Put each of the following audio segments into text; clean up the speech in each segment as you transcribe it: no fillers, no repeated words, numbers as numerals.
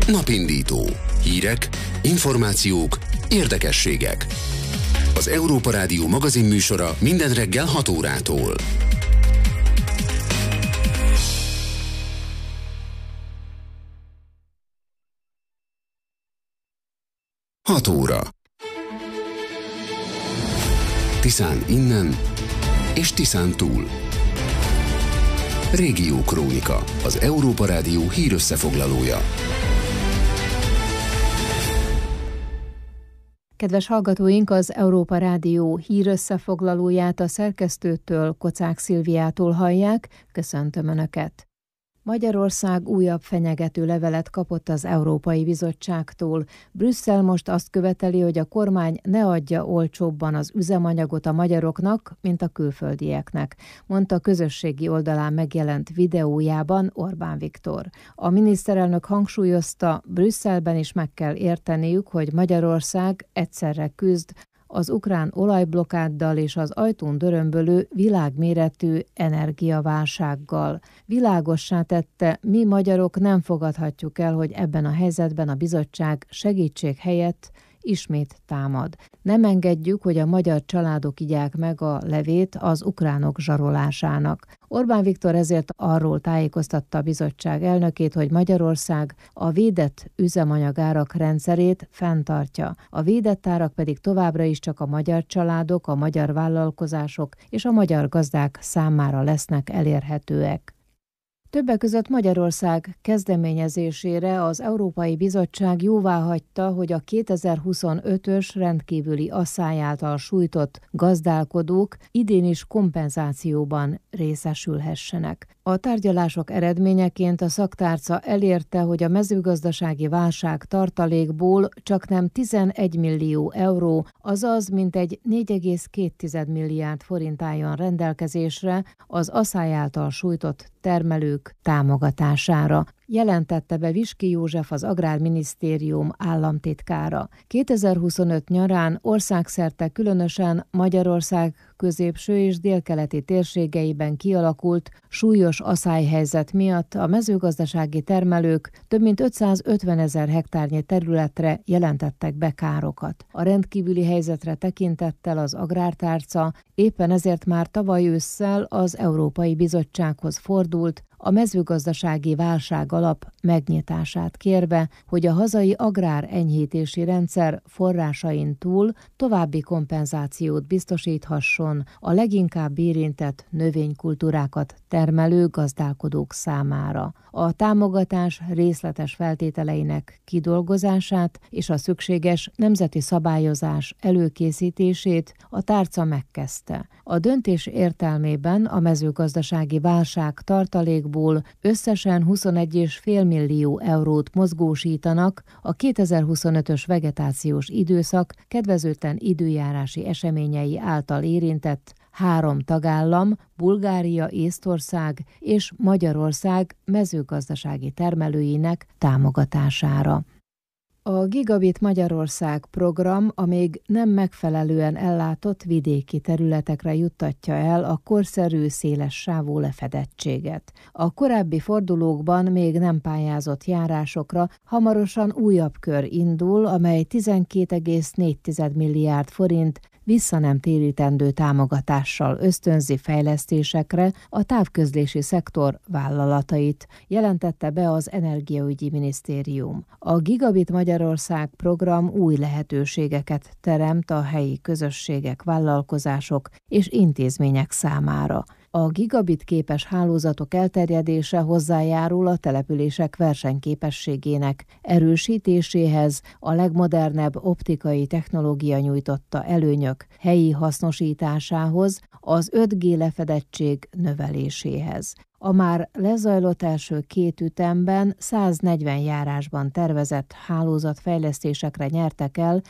Napindító. Hírek, információk, érdekességek. Az Európa Rádió magazinműsora minden reggel 6 órától. Hat óra. Tiszán innen és Tiszán túl. Régiókrónika, az Európa Rádió hírösszefoglalója. Kedves hallgatóink, az Európa Rádió hírösszefoglalóját a szerkesztőtől, Kocák Szilviától hallják. Köszöntöm Önöket! Magyarország újabb fenyegető levelet kapott az Európai Bizottságtól. Brüsszel most azt követeli, hogy a kormány ne adja olcsóbban az üzemanyagot a magyaroknak, mint a külföldieknek, mondta közösségi oldalán megjelent videójában Orbán Viktor. A miniszterelnök hangsúlyozta, Brüsszelben is meg kell érteniük, hogy Magyarország egyszerre küzd az ukrán olajblokkáddal és az ajtón dörömbölő világméretű energiaválsággal. Világossá tette, mi magyarok nem fogadhatjuk el, hogy ebben a helyzetben a bizottság segítség helyett ismét támad. Nem engedjük, hogy a magyar családok igyák meg a levét az ukránok zsarolásának. Orbán Viktor ezért arról tájékoztatta a bizottság elnökét, hogy Magyarország a védett üzemanyagárak rendszerét fenntartja. A védett árak pedig továbbra is csak a magyar családok, a magyar vállalkozások és a magyar gazdák számára lesznek elérhetőek. Többek között Magyarország kezdeményezésére az Európai Bizottság jóváhagyta, hogy a 2025-ös rendkívüli asszály által sújtott gazdálkodók idén is kompenzációban részesülhessenek. A tárgyalások eredményeként a szaktárca elérte, hogy a mezőgazdasági válság tartalékból csaknem 11 millió euró, azaz mintegy 4,2 milliárd forint álljon rendelkezésre az asszály által sújtott termelők támogatására, jelentette be Viski József, az Agrárminisztérium államtitkára. 2025 nyarán országszerte, különösen Magyarország középső és délkeleti térségeiben kialakult súlyos aszályhelyzet miatt a mezőgazdasági termelők több mint 550 000 hektárnyi területre jelentettek be károkat. A rendkívüli helyzetre tekintettel az Agrártárca éppen ezért már tavaly ősszel az Európai Bizottsághoz fordult, a mezőgazdasági válság alap megnyitását kérve, hogy a hazai agrárenyhítési rendszer forrásain túl további kompenzációt biztosíthasson a leginkább érintett növénykultúrákat termelő gazdálkodók számára. A támogatás részletes feltételeinek kidolgozását és a szükséges nemzeti szabályozás előkészítését a tárca megkezdte. A döntés értelmében a mezőgazdasági válság tartalékból összesen 21,5 millió eurót mozgósítanak a 2025-ös vegetációs időszak kedvezőtlen időjárási eseményei által érintett 3 tagállam, Bulgária, Észtország és Magyarország mezőgazdasági termelőinek támogatására. A Gigabit Magyarország program a még nem megfelelően ellátott vidéki területekre juttatja el a korszerű széles sávú lefedettséget. A korábbi fordulókban még nem pályázott járásokra hamarosan újabb kör indul, amely 12,4 milliárd forint vissza nem térítendő támogatással ösztönzi fejlesztésekre a távközlési szektor vállalatait, jelentette be az Energiaügyi Minisztérium. A Gigabit Magyarország program új lehetőségeket teremt a helyi közösségek, vállalkozások és intézmények számára. A gigabit képes hálózatok elterjedése hozzájárul a települések versenyképességének erősítéséhez, a legmodernebb optikai technológia nyújtotta előnyök helyi hasznosításához, az 5G lefedettség növeléséhez. A már lezajlott első 2 ütemben 140 járásban tervezett hálózatfejlesztésekre nyertek el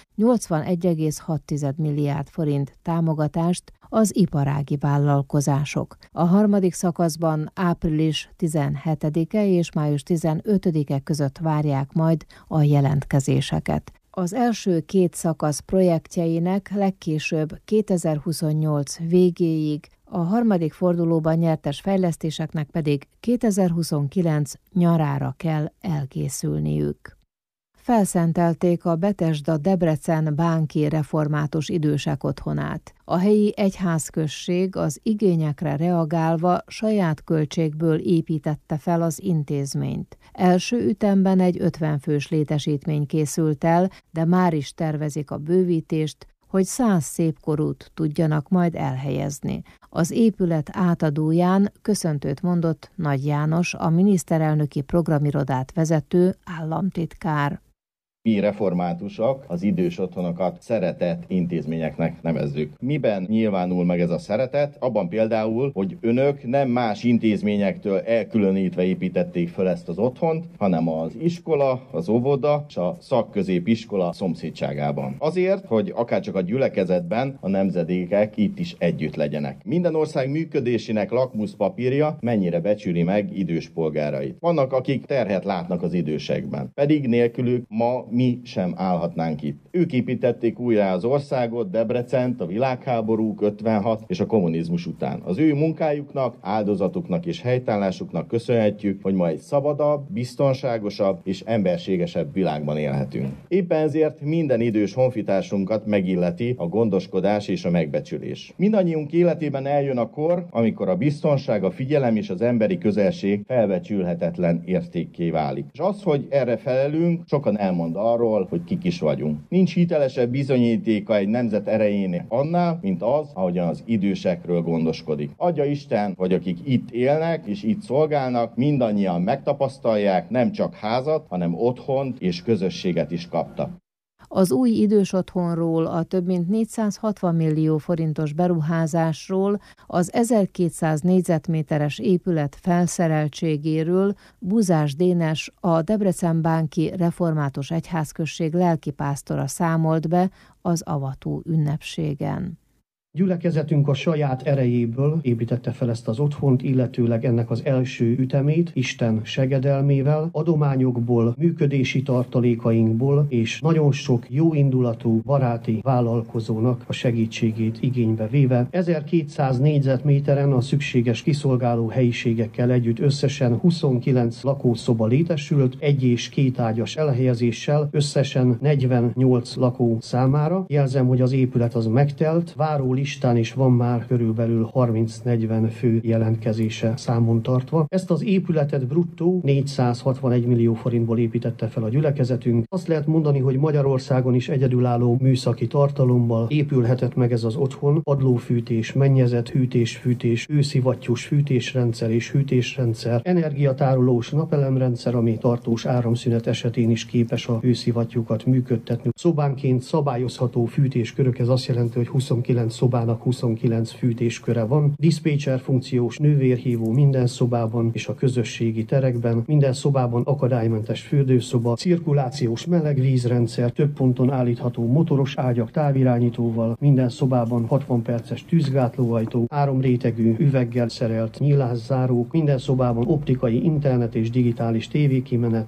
81,6 milliárd forint támogatást az iparági vállalkozások. A harmadik szakaszban április 17-e és május 15-e között várják majd a jelentkezéseket. Az első 2 szakasz projektjeinek legkésőbb 2028 végéig, a harmadik fordulóban nyertes fejlesztéseknek pedig 2029 nyarára kell elkészülniük. Felszentelték a Betesda Debrecen Bánki Református Idősek Otthonát. A helyi egyházközség az igényekre reagálva saját költségből építette fel az intézményt. Első ütemben egy 50 fős létesítmény készült el, de már is tervezik a bővítést, hogy 100 szépkorút tudjanak majd elhelyezni. Az épület átadóján köszöntőt mondott Nagy János, a miniszterelnöki programirodát vezető államtitkár. Mi reformátusok az idős otthonokat szeretett intézményeknek nevezzük. Miben nyilvánul meg ez a szeretet? Abban például, hogy önök nem más intézményektől elkülönítve építették fel ezt az otthont, hanem az iskola, az óvoda és a szakközépiskola szomszédságában. Azért, hogy akárcsak a gyülekezetben a nemzedékek itt is együtt legyenek. Minden ország működésének lakmuszpapírja mennyire becsüli meg idős polgárait. Vannak, akik terhet látnak az idősekben, pedig nélkülük ma mi sem állhatnánk itt. Ők építették újra az országot, Debrecent, a világháborúk, 56 és a kommunizmus után. Az ő munkájuknak, áldozatuknak és helytállásuknak köszönhetjük, hogy ma egy szabadabb, biztonságosabb és emberségesebb világban élhetünk. Éppen ezért minden idős honfitársunkat megilleti a gondoskodás és a megbecsülés. Mindannyiunk életében eljön a kor, amikor a biztonság, a figyelem és az emberi közelség felbecsülhetetlen értékké válik. És az, hogy erre felelünk, sokan elmond arról, hogy kik is vagyunk. Nincs hitelesebb bizonyítéka egy nemzet erejének annál, mint az, ahogyan az idősekről gondoskodik. Adja Isten, hogy akik itt élnek és itt szolgálnak, mindannyian megtapasztalják, nem csak házat, hanem otthont és közösséget is kaptak. Az új idős otthonról, a több mint 460 millió forintos beruházásról, az 1200 négyzetméteres épület felszereltségéről Buzás Dénes, a Debrecen Bánki Református Egyházközség lelkipásztora számolt be az avató ünnepségen. Gyülekezetünk a saját erejéből építette fel ezt az otthont, illetőleg ennek az első ütemét Isten segedelmével, adományokból, működési tartalékainkból és nagyon sok jóindulatú baráti vállalkozónak a segítségét igénybe véve. 1200 négyzetméteren a szükséges kiszolgáló helyiségekkel együtt összesen 29 lakószoba létesült, 1 és 2 ágyas elhelyezéssel, összesen 48 lakó számára. Jelzem, hogy az épület az megtelt, váró listán is van már körülbelül 30-40 fő jelentkezése számon tartva. Ezt az épületet bruttó 461 millió forintból építette fel a gyülekezetünk. Azt lehet mondani, hogy Magyarországon is egyedülálló műszaki tartalommal épülhetett meg ez az otthon. Padlófűtés, mennyezet, hűtés-fűtés, őszivattyús fűtésrendszer és hűtésrendszer, energiatárolós napelemrendszer, ami tartós áramszünet esetén is képes a hőszivattyúkat működtetni. Szobánként szabályozható fűtéskörök, ez azt jelenti, hogy 29 szobának 29 fűtésköre van, diszpécser funkciós nővérhívó minden szobában és a közösségi terekben, minden szobában akadálymentes fürdőszoba, cirkulációs melegvízrendszer, több ponton állítható motoros ágyak távirányítóval, minden szobában 60 perces tűzgátlóajtó, 3 rétegű üveggel szerelt nyílászárók, minden szobában optikai, internet és digitális tévékimenet.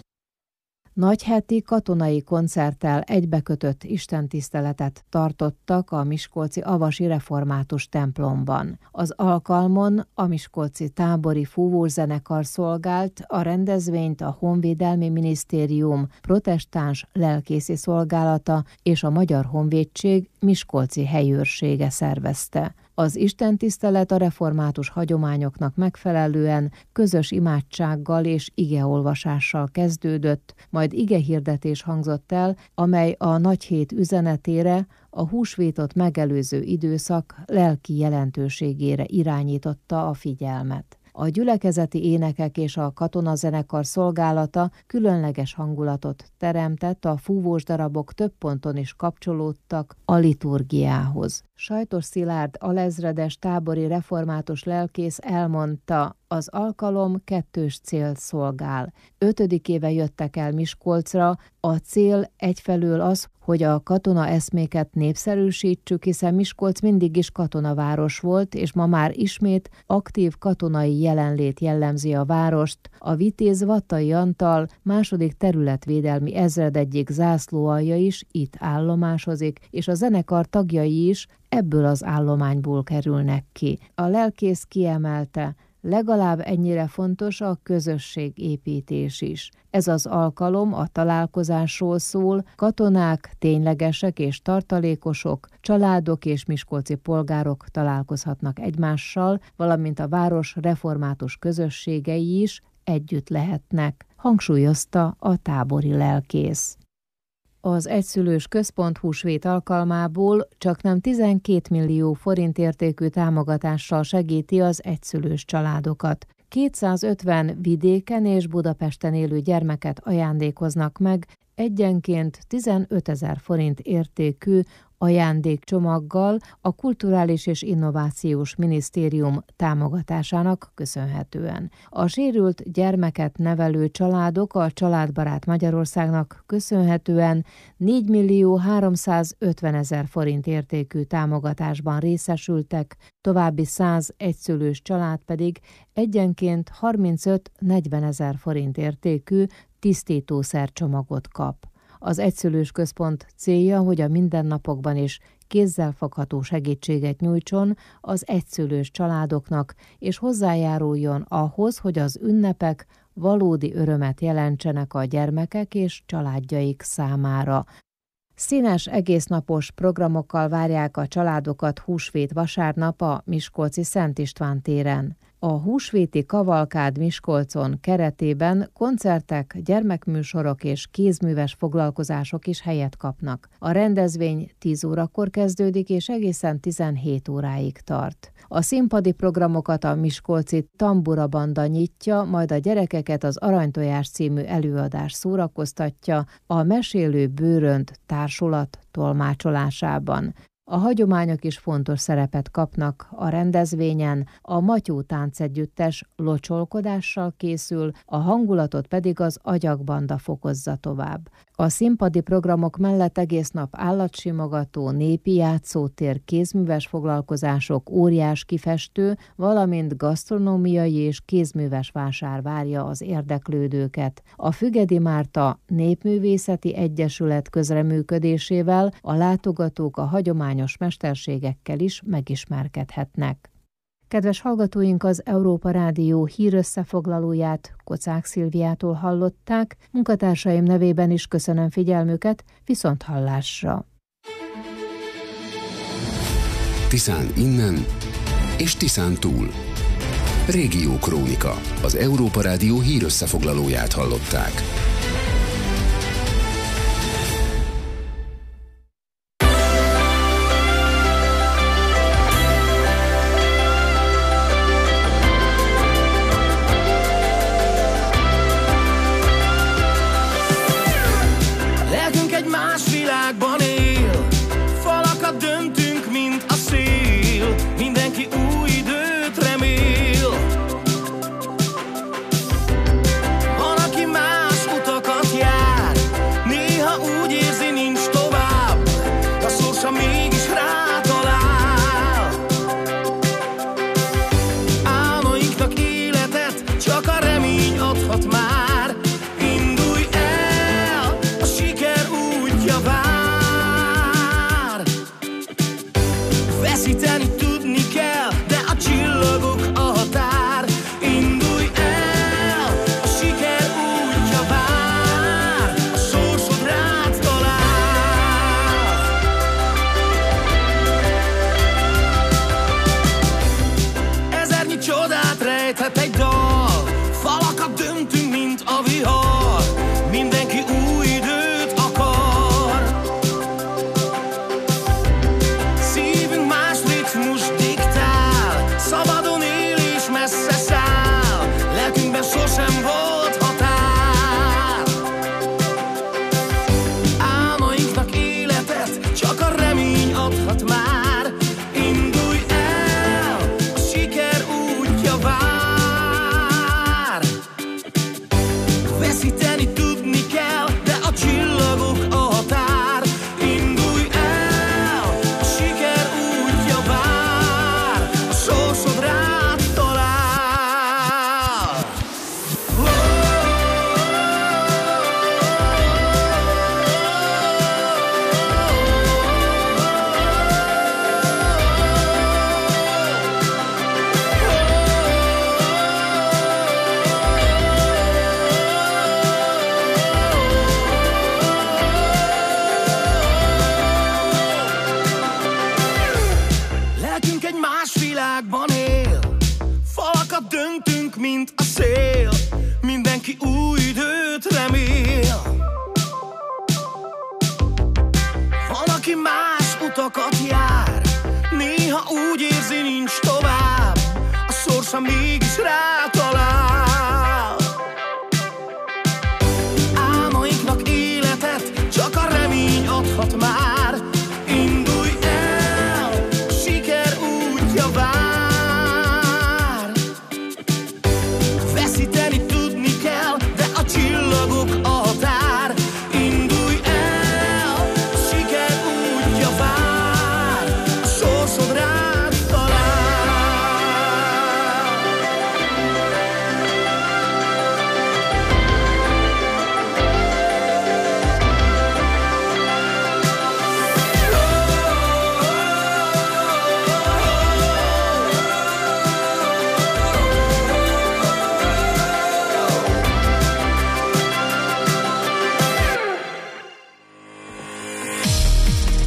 Nagyheti katonai koncerttel egybekötött istentiszteletet tartottak a miskolci Avasi Református templomban. Az alkalmon a miskolci tábori fúvózenekar szolgált, a rendezvényt a Honvédelmi Minisztérium protestáns lelkészi szolgálata és a Magyar Honvédség miskolci helyőrsége szervezte. Az istentisztelet a református hagyományoknak megfelelően közös imádsággal és igeolvasással kezdődött, majd igehirdetés hangzott el, amely a Nagyhét üzenetére, a húsvétot megelőző időszak lelki jelentőségére irányította a figyelmet. A gyülekezeti énekek és a katonazenekar szolgálata különleges hangulatot teremtett, a fúvós darabok több ponton is kapcsolódtak a liturgiához. Sajtos Szilárd alezredes tábori református lelkész elmondta, az alkalom kettős célt szolgál. 5. éve jöttek el Miskolcra, a cél egyfelől az, hogy a katona eszméket népszerűsítsük, hiszen Miskolc mindig is katonaváros volt, és ma már ismét aktív katonai jelenlét jellemzi a várost. A vitéz Vattai Antal második területvédelmi ezred egyik zászlóalja is itt állomásozik, és a zenekar tagjai is ebből az állományból kerülnek ki. A lelkész kiemelte, legalább ennyire fontos a közösségépítés is. Ez az alkalom a találkozásról szól, katonák, ténylegesek és tartalékosok, családok és miskolci polgárok találkozhatnak egymással, valamint a város református közösségei is együtt lehetnek, hangsúlyozta a tábori lelkész. Az egyszülős központ húsvét alkalmából csaknem 12 millió forint értékű támogatással segíti az egyszülős családokat. 250 vidéken és Budapesten élő gyermeket ajándékoznak meg, egyenként 15 000 forint értékű ajándékcsomaggal a Kulturális és Innovációs Minisztérium támogatásának köszönhetően. A sérült gyermeket nevelő családok a Családbarát Magyarországnak köszönhetően 4 350 000 forint értékű támogatásban részesültek, további 100 egyszülős család pedig egyenként 35-40 000 forint értékű tisztítószercsomagot kap. Az egyszülős központ célja, hogy a mindennapokban is kézzelfogható segítséget nyújtson az egyszülős családoknak, és hozzájáruljon ahhoz, hogy az ünnepek valódi örömet jelentsenek a gyermekek és családjaik számára. Színes egésznapos programokkal várják a családokat húsvét vasárnap a miskolci Szent István téren. A húsvéti kavalkád Miskolcon keretében koncertek, gyermekműsorok és kézműves foglalkozások is helyet kapnak. A rendezvény 10 órakor kezdődik és egészen 17 óráig tart. A színpadi programokat a miskolci Tambura Banda nyitja, majd a gyerekeket az Aranytojás című előadás szórakoztatja a Mesélő Bőrönd társulat tolmácsolásában. A hagyományok is fontos szerepet kapnak a rendezvényen, a Matyó táncegyüttes locsolkodással készül, a hangulatot pedig az Agyagbanda fokozza tovább. A színpadi programok mellett egész nap állatsimogató, népi játszótér, kézműves foglalkozások, óriás kifestő, valamint gasztronómiai és kézműves vásár várja az érdeklődőket. A Fügedi Márta Népművészeti Egyesület közreműködésével a látogatók a hagyományos mesterségekkel is megismerkedhetnek. Kedves hallgatóink, az Európa Rádió hírösszefoglalóját Kocák Szilviától hallották, munkatársaim nevében is köszönöm figyelmüket, viszonthallásra! Tiszán innen és Tiszán túl. Régiókrónika, az Európa Rádió hírösszefoglalóját hallották. Van, aki más utat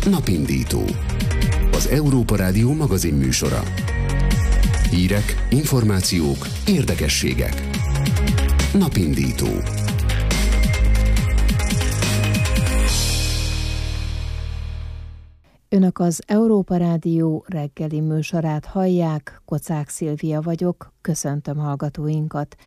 Napindító. Az Európa Rádió magazin műsora. Hírek, információk, érdekességek. Napindító. Önök az Európa Rádió reggeli műsorát hallják, Kocák Szilvia vagyok, köszöntöm hallgatóinkat.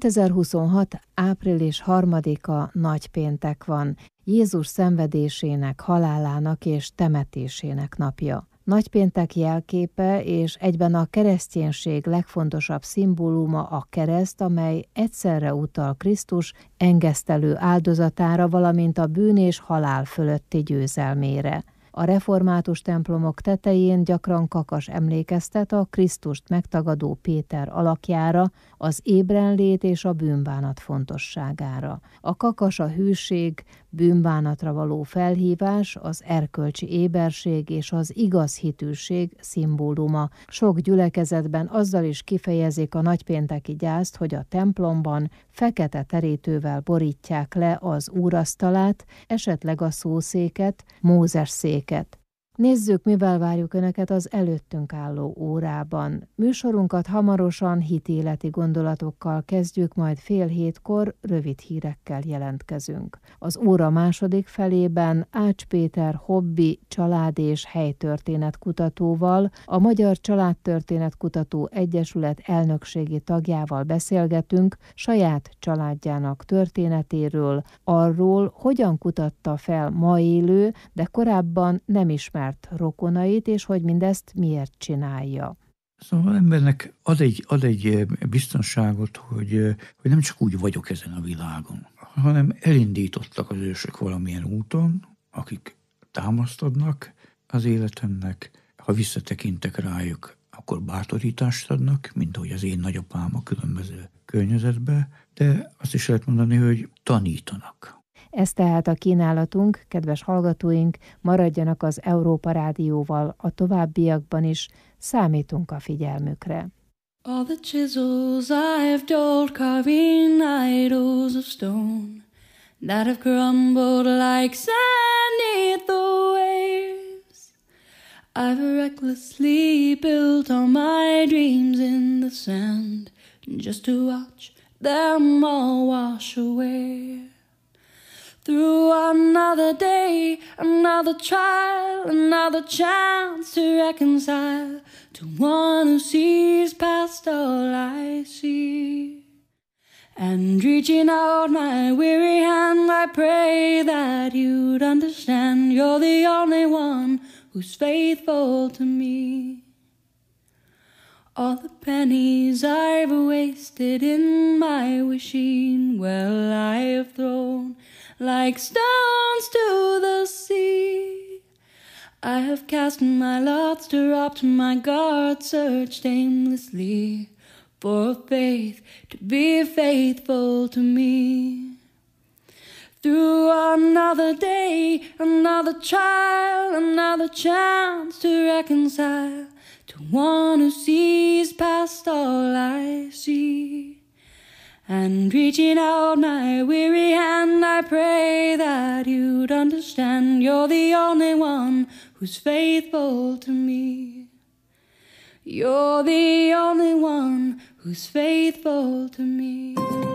2026. április 3-a nagypéntek van, Jézus szenvedésének, halálának és temetésének napja. Nagypéntek jelképe és egyben a kereszténység legfontosabb szimbóluma a kereszt, amely egyszerre utal Krisztus engesztelő áldozatára, valamint a bűn és halál fölötti győzelmére. A református templomok tetején gyakran kakas emlékeztet a Krisztust megtagadó Péter alakjára, az ébrenlét és a bűnbánat fontosságára. A kakas a hűség, bűnbánatra való felhívás, az erkölcsi éberség és az igaz hitűség szimbóluma. Sok gyülekezetben azzal is kifejezik a nagypénteki gyászt, hogy a templomban fekete terítővel borítják le az úrasztalát, esetleg a szószéket, Mózes széket. Nézzük, mivel várjuk Önöket az előttünk álló órában. Műsorunkat hamarosan hitéleti gondolatokkal kezdjük, majd 6:30 rövid hírekkel jelentkezünk. Az óra második felében Ács Péter hobbi, család és helytörténet kutatóval, a Magyar Családtörténetkutató Egyesület elnökségi tagjával beszélgetünk saját családjának történetéről, arról, hogyan kutatta fel ma élő, de korábban nem ismert rokonait, és hogy mindezt miért csinálja. Szóval az embernek ad egy biztonságot, hogy nem csak úgy vagyok ezen a világon, hanem elindítottak az ősök valamilyen úton, akik támaszt adnak az életemnek. Ha visszatekintek rájuk, akkor bátorítást adnak, mint ahogy az én nagyapám a különböző környezetben, de azt is lehet mondani, hogy tanítanak. Ez tehát a kínálatunk, kedves hallgatóink, maradjanak az Európa Rádióval a továbbiakban is, számítunk a figyelmükre. All the chisels I've dulled carving idols of stone that have crumbled like sand beneath the waves. I've recklessly built all my dreams in the sand just to watch them all wash away. Through another day, another trial, another chance to reconcile to one who sees past all I see. And reaching out my weary hand, I pray that you'd understand you're the only one who's faithful to me. All the pennies I've wasted in my wishing well I've thrown like stones to the sea. I have cast my lots, dropped my guard, searched aimlessly for faith to be faithful to me. Through another day, another trial, another chance to reconcile to one who sees past all I see. And reaching out my weary hand, I pray that you'd understand you're the only one who's faithful to me. You're the only one who's faithful to me.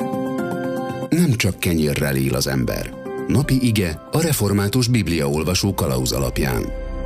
Nem csak kenyérrel él az ember. Napi ige a református bibliaolvasó kalauz alapján.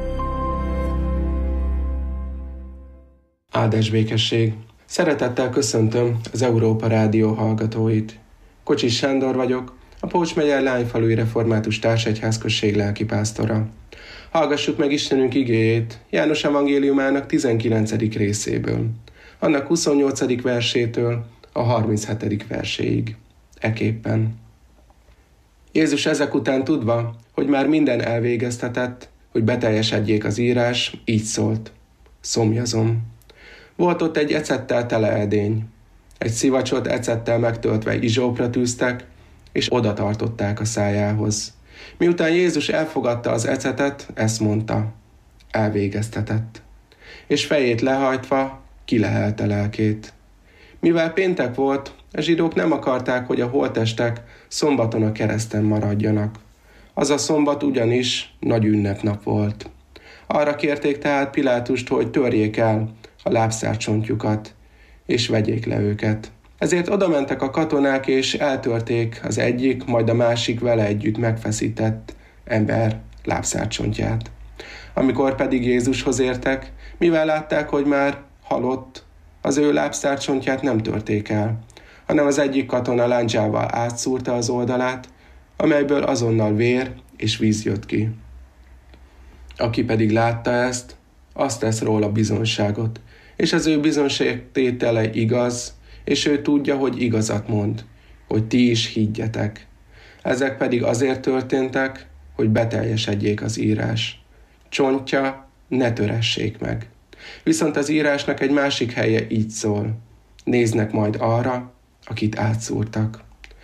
Áldás békesség! Szeretettel köszöntöm az Európa Rádió hallgatóit. Kocsis Sándor vagyok, a Pócs megye Lányfalui Református Társegyházközség lelkipásztora. Hallgassuk meg Istenünk igéjét János evangéliumának 19. részéből, annak 28. versétől a 37. verséig. Eképpen. Jézus ezek után tudva, hogy már minden elvégeztetett, hogy beteljesedjék az írás, így szólt: szomjazom. Volt ott egy ecettel tele edény. Egy szivacsot ecettel megtöltve izsópra tűztek, és oda tartották a szájához. Miután Jézus elfogadta az ecetet, ezt mondta: elvégeztetett. És fejét lehajtva kilehelte lelkét. Mivel péntek volt, a zsidók nem akarták, hogy a holttestek szombaton a kereszten maradjanak. Az a szombat ugyanis nagy ünnepnap volt. Arra kérték tehát Pilátust, hogy törjék el a lábszárcsontjukat, és vegyék le őket. Ezért odamentek a katonák, és eltörték az egyik, majd a másik vele együtt megfeszített ember lábszárcsontját. Amikor pedig Jézushoz értek, mivel látták, hogy már halott, az ő lábszárcsontját nem törték el, hanem az egyik katona lándzsával átszúrta az oldalát, amelyből azonnal vér és víz jött ki. Aki pedig látta ezt, azt tesz róla bizonságot, és az ő bizonságtétele igaz, és ő tudja, hogy igazat mond, hogy ti is higgyetek. Ezek pedig azért történtek, hogy beteljesedjék az írás. Csontja ne töressék meg. Viszont az írásnak egy másik helye így szól. Néznek majd arra, akit átszúrtak.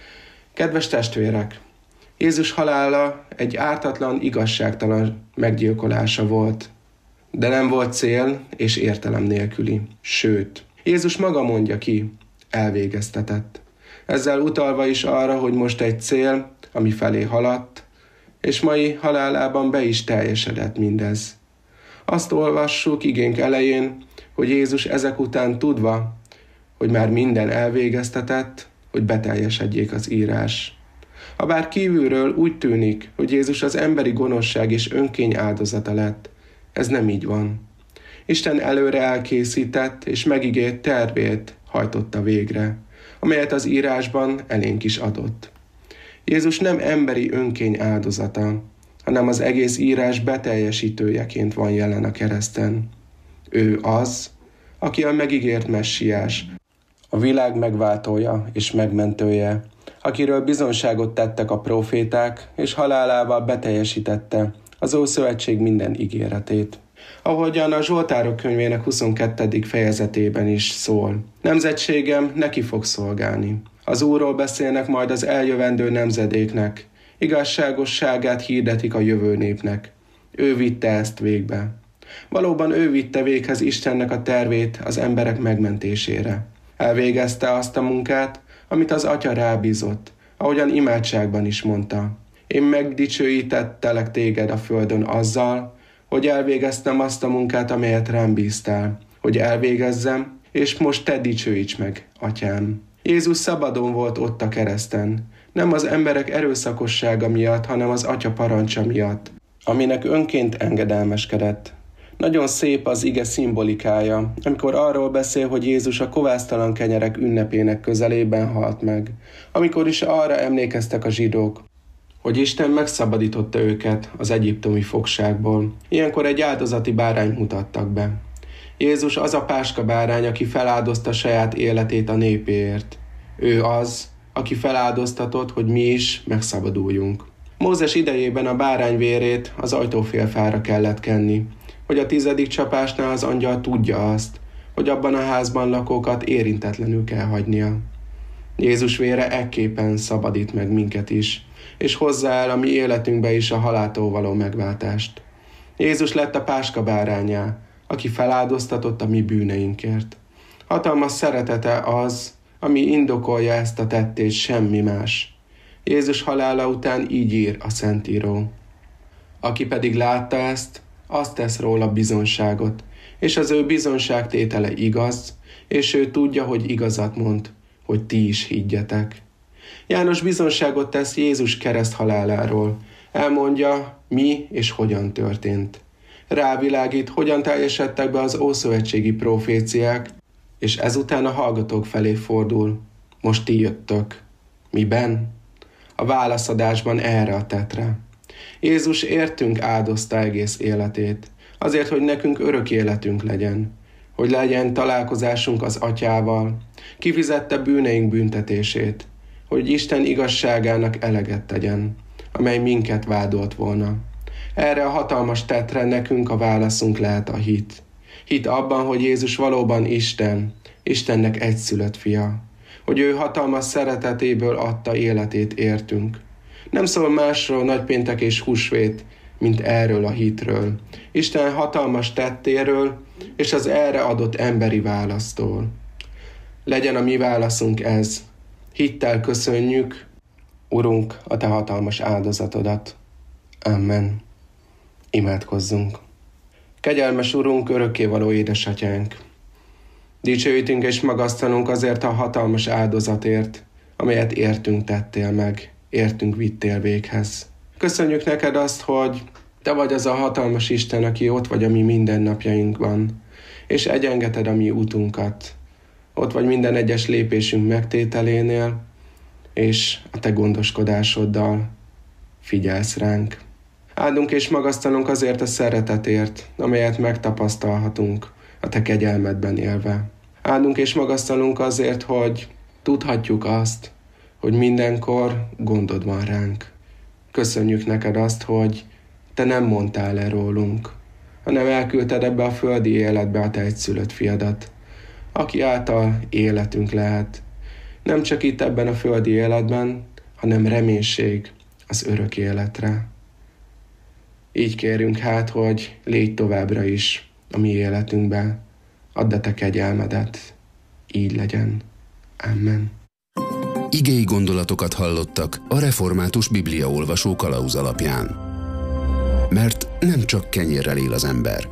Kedves testvérek! Jézus halála egy ártatlan, igazságtalan meggyilkolása volt, de nem volt cél és értelem nélküli. Sőt, Jézus maga mondja ki, elvégeztetett. Ezzel utalva is arra, hogy most egy cél, ami felé haladt, és mai halálában be is teljesedett mindez. Azt olvassuk igénk elején, hogy Jézus ezek után tudva, hogy már minden elvégeztetett, hogy beteljesedjék az írás. Habár kívülről úgy tűnik, hogy Jézus az emberi gonoszság és önkény áldozata lett, ez nem így van. Isten előre elkészített és megígért tervét hajtotta végre, amelyet az írásban elénk is adott. Jézus nem emberi önkény áldozata, hanem az egész írás beteljesítőjeként van jelen a kereszten. Ő az, aki a megígért messiás, a világ megváltója és megmentője, akiről bizonságot tettek a próféták, és halálával beteljesítette az Ószövetség minden ígéretét. Ahogyan a Zsoltárok könyvének 22. fejezetében is szól. Nemzetségem neki fog szolgálni. Az Úrról beszélnek majd az eljövendő nemzedéknek. Igazságosságát hirdetik a jövő népnek. Ő vitte ezt végbe. Valóban ő vitte véghez Istennek a tervét az emberek megmentésére. Elvégezte azt a munkát, amit az Atya rábízott, ahogyan imádságban is mondta. Én megdicsőítettelek téged a földön azzal, hogy elvégeztem azt a munkát, amelyet rám bíztál, hogy elvégezzem, és most te dicsőíts meg, Atyám. Jézus szabadon volt ott a kereszten, nem az emberek erőszakossága miatt, hanem az Atya parancsa miatt, aminek önként engedelmeskedett. Nagyon szép az ige szimbolikája, amikor arról beszél, hogy Jézus a kovásztalan kenyerek ünnepének közelében halt meg, amikor is arra emlékeztek a zsidók, hogy Isten megszabadította őket az egyiptomi fogságból. Ilyenkor egy áldozati bárányt mutattak be. Jézus az a páska bárány, aki feláldozta saját életét a népéért. Ő az, aki feláldoztatott, hogy mi is megszabaduljunk. Mózes idejében a bárány vérét az ajtófélfára kellett kenni, hogy a 10. csapásnál az angyal tudja azt, hogy abban a házban lakókat érintetlenül kell hagynia. Jézus vére ekképpen szabadít meg minket is, és hozzá el a mi életünkbe is a haláltól való megváltást. Jézus lett a páska bárányá, aki feláldoztatott a mi bűneinkért. Hatalmas szeretete az, ami indokolja ezt a tettét, semmi más. Jézus halála után így ír a Szentíró. Aki pedig látta ezt, azt tesz róla bizonságot, és az ő bizonságtétele igaz, és ő tudja, hogy igazat mond, hogy ti is higgyetek. János bizonságot tesz Jézus kereszt haláláról, elmondja, mi és hogyan történt. Rávilágít, hogyan teljesedtek be az ószövetségi proféciák, és ezután a hallgatók felé fordul. Most ti jöttök. Miben? A válaszadásban erre a tettre. Jézus értünk áldozta egész életét, azért, hogy nekünk örök életünk legyen, hogy legyen találkozásunk az Atyával, kifizette bűneink büntetését, hogy Isten igazságának eleget tegyen, amely minket vádolt volna. Erre a hatalmas tettre nekünk a válaszunk lehet a hit. Hit abban, hogy Jézus valóban Isten, Istennek egyszülött fia, hogy ő hatalmas szeretetéből adta életét értünk. Nem szól másról nagypéntek és húsvét, mint erről a hitről, Isten hatalmas tettéről és az erre adott emberi választól. Legyen a mi válaszunk ez. Hittel köszönjük, Urunk, a te hatalmas áldozatodat. Amen. Imádkozzunk. Kegyelmes Urunk, örökkévaló édesatyánk! Dicsőítünk és magasztalunk azért a hatalmas áldozatért, amelyet értünk tettél meg, értünk vittél véghez. Köszönjük neked azt, hogy te vagy az a hatalmas Isten, aki ott vagy a mi mindennapjainkban, és egyengeted a mi útunkat. Ott vagy minden egyes lépésünk megtételénél, és a te gondoskodásoddal figyelsz ránk. Áldunk és magasztalunk azért a szeretetért, amelyet megtapasztalhatunk a te kegyelmedben élve. Áldunk és magasztalunk azért, hogy tudhatjuk azt, hogy mindenkor gondod van ránk. Köszönjük neked azt, hogy te nem mondtál le rólunk, hanem elküldted ebbe a földi életbe a te egyszülött fiadat, aki által életünk lehet. Nem csak itt ebben a földi életben, hanem reménység az örök életre. Így kérünk hát, hogy légy továbbra is a mi életünkbe, add a te kegyelmedet, így legyen. Amen. Igei gondolatokat hallottak a Református Bibliaolvasó kalauz alapján. Mert nem csak kenyérrel él az ember.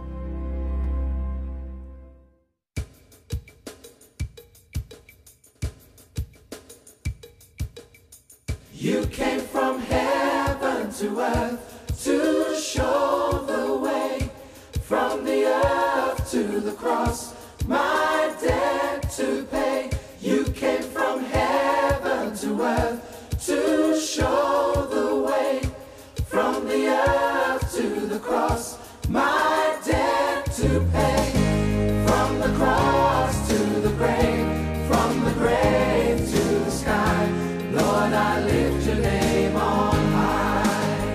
You came from heaven to earth to show the way, from the earth to the cross, my debt to pay. You came from heaven to earth to show the way, from the earth to the cross, my debt to pay. From the cross to the grave, from the grave to the sky, Lord, I lift your name on high.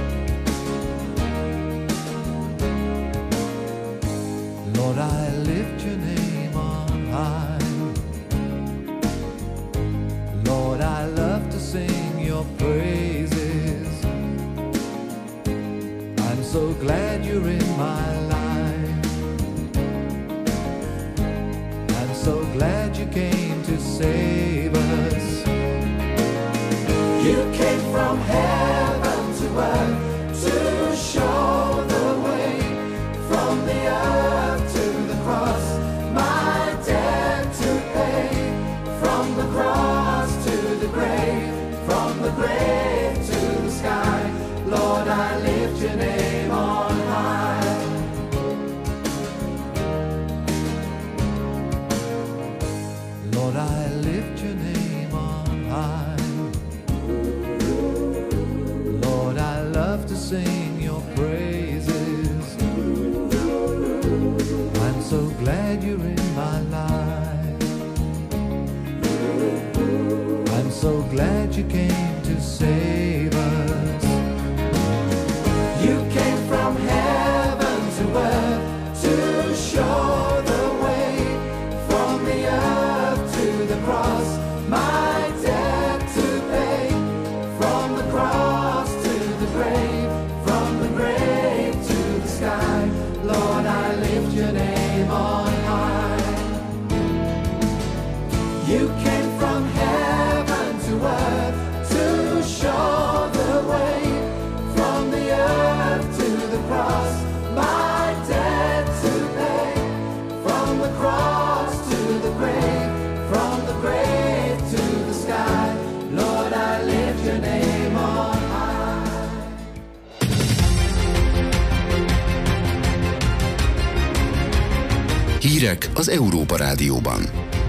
Lord, I lift your name on high. Lord, I love to sing your praises. I'm so glad you're in my life. I'm so glad you came to save us. You came from heaven to earth to show the way, from the earth to the cross, my debt to pay. From the cross to the grave, from the grave to the sky, Lord, I lift your name on high. Lord, I lift your name on high. Lord, I love to sing your praises. I'm so glad you're in my life. I'm so glad you came to save us. You came from heaven to earth to show the way, from the earth to the cross, my debt to pay. From the cross to the grave, from the grave to the sky, Lord, I lift your name on high. You came from heaven to earth to show the way, from the earth to the cross, my debt to pay. From the cross to the grave, from the grave to the sky, Lord, I lift your name on high. Hírek az Európa Rádióban.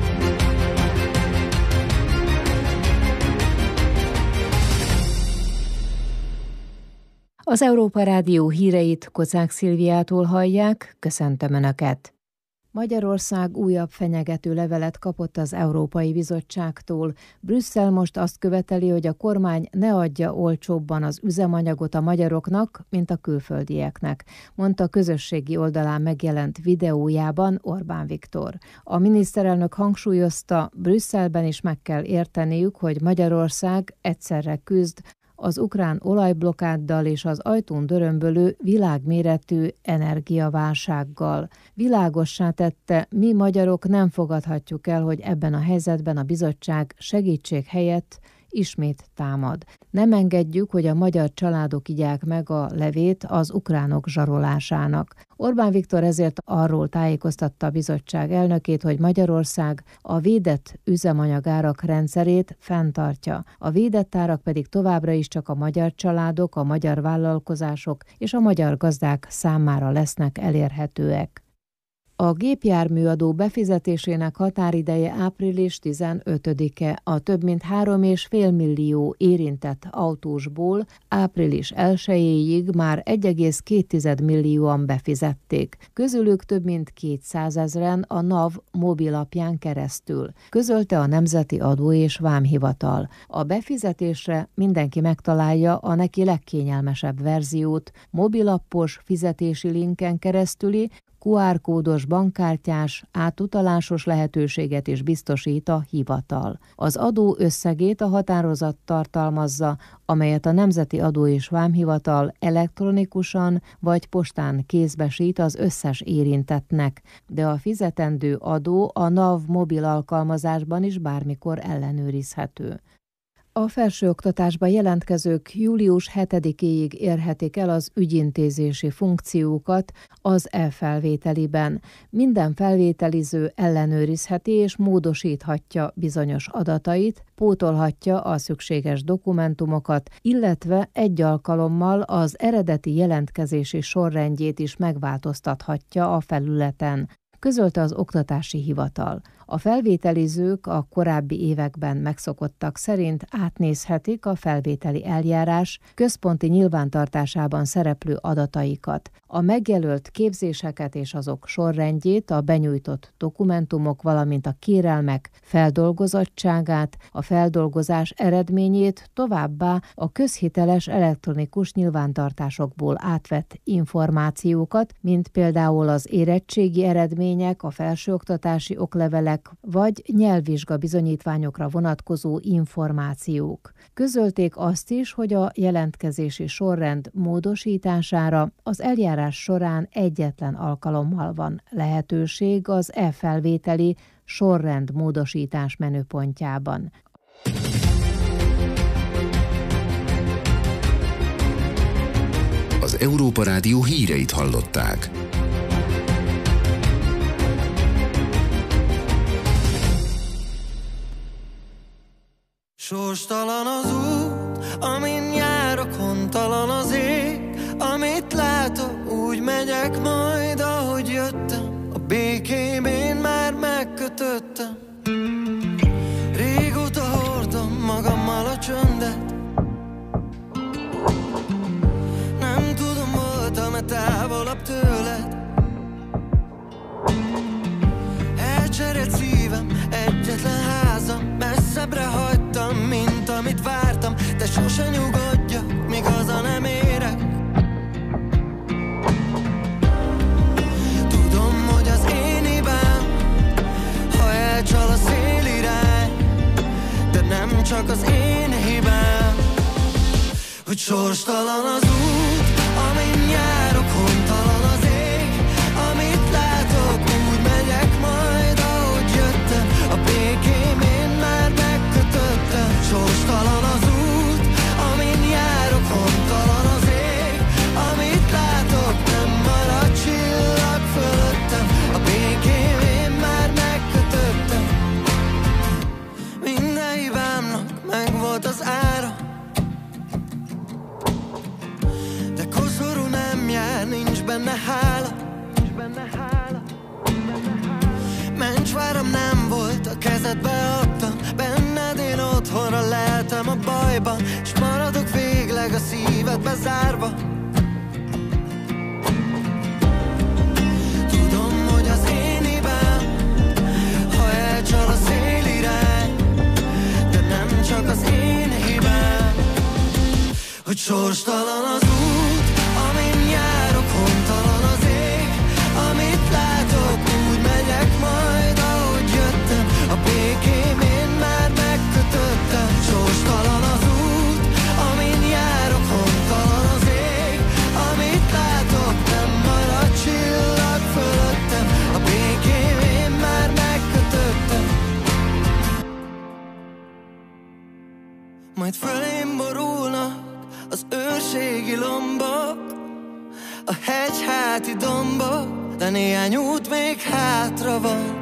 Az Európa Rádió híreit Kocák Szilviától hallják, köszöntöm Önöket! Magyarország újabb fenyegető levelet kapott az Európai Bizottságtól. Brüsszel most azt követeli, hogy a kormány ne adja olcsóbban az üzemanyagot a magyaroknak, mint a külföldieknek, mondta közösségi oldalán megjelent videójában Orbán Viktor. A miniszterelnök hangsúlyozta, Brüsszelben is meg kell érteniük, hogy Magyarország egyszerre küzd az ukrán olajblokkáddal és az ajtón dörömbölő világméretű energiaválsággal. Világossá tette, mi magyarok nem fogadhatjuk el, hogy ebben a helyzetben a bizottság segítség helyett ismét támad. Nem engedjük, hogy a magyar családok igyák meg a levét az ukránok zsarolásának. Orbán Viktor ezért arról tájékoztatta a bizottság elnökét, hogy Magyarország a védett üzemanyagárak rendszerét fenntartja. A védett árak pedig továbbra is csak a magyar családok, a magyar vállalkozások és a magyar gazdák számára lesznek elérhetőek. A gépjárműadó befizetésének határideje április 15-e. A több mint 3,5 millió érintett autósból április 1-éig már 1,2 millióan befizették. Közülük több mint 200 000-en a NAV mobilapján keresztül, közölte a Nemzeti Adó és Vámhivatal. A befizetésre mindenki megtalálja a neki legkényelmesebb verziót, mobilappos fizetési linken keresztüli, QR-kódos bankkártyás, átutalásos lehetőséget is biztosít a hivatal. Az adó összegét a határozat tartalmazza, amelyet a Nemzeti Adó és Vámhivatal elektronikusan vagy postán kézbesít az összes érintettnek, de a fizetendő adó a NAV mobil alkalmazásban is bármikor ellenőrizhető. A felsőoktatásba jelentkezők július 7-éig érhetik el az ügyintézési funkciókat az e-felvételiben. Minden felvételiző ellenőrizheti és módosíthatja bizonyos adatait, pótolhatja a szükséges dokumentumokat, illetve egy alkalommal az eredeti jelentkezési sorrendjét is megváltoztathatja a felületen, közölte az Oktatási Hivatal. A felvételizők a korábbi években megszokottak szerint átnézhetik a felvételi eljárás központi nyilvántartásában szereplő adataikat. A megjelölt képzéseket és azok sorrendjét, a benyújtott dokumentumok, valamint a kérelmek feldolgozottságát, a feldolgozás eredményét, továbbá a közhiteles elektronikus nyilvántartásokból átvett információkat, mint például az érettségi eredmények, a felsőoktatási oklevelek, vagy nyelvvizsga bizonyítványokra vonatkozó információk. Közölték azt is, hogy a jelentkezési sorrend módosítására az eljárás során egyetlen alkalommal van lehetőség az e-felvételi sorrend módosítás menüpontjában. Az Európa Rádió híreit hallották. Sorstalan az út, amin járok, hontalan az ég, amit látok, úgy megyek majd, ahogy jöttem. A békém én már megkötöttem. Régóta hordom magammal a csöndet. Nem tudom, voltam-e távolabb tőled. Elcserélt szívem, egyetlen házam, messzebbre hagytam, mint amit vártam, de sose nyugodjak, míg haza nem érek. Tudom, hogy az én hibám, ha elcsal a szélirány, de nem csak az én hibám, hogy sorstalan az út, amin járok, hontalan az ég, amit látok, úgy megyek majd, ahogy jöttem. A békém én már megkötöttem. Sorstalan az út, amin járok, hontalan az ég, amit látok, nem marad csillag fölöttem. A békém én már megkötöttem. Minden hibámnak megvolt az ára, de koszorú nem jár, nincs benne hála. Mencsváram nem volt, a kezedbe adtam, benned én otthonra leltem a bajban, s maradok végleg a szívedbe zárva. Tudom, hogy az én hibám, ha elcsal a szélirány, de nem csak az én hibám, hogy sorstalan az út, amin járok, hontalan az ég, amit látok, úgy megyek majd, ahogy jöttem. A békém én már megkötöttem. Sorstalan az út, amin járok, hontalan az ég, amit látok, nem marad csillag fölöttem. A békém én már megkötöttem. az őrségi lombok, a hegyháti dombok, de néhány út még hátra van.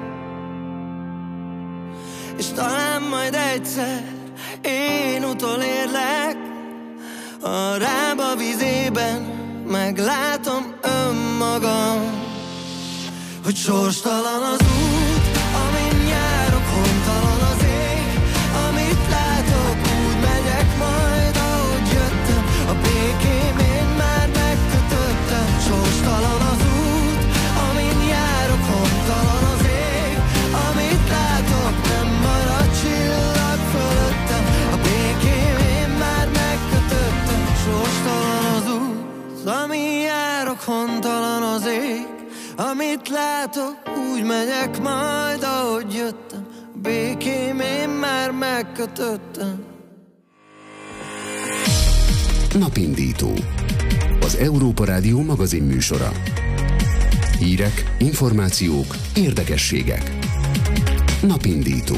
És talán majd egyszer én utolérlek, a rába vizében meglátom önmagam, hogy sorstalan az út, amin járok, hontalan az ég, amit látok, úgy megyek majd, ahogy jöttem, a békém én már megkötöttem. Sorstalan az út, amin járok, hontalan az ég, amit látok, nem marad csillag fölöttem, a békém én már megkötöttem. Sorstalan az út, amin járok, hontalan az ég, amit látok, úgy megyek majd, ahogy jöttem, a békém én már megkötöttem. Napindító. Az Európa Rádió magazin műsora. Hírek, információk, érdekességek. Napindító.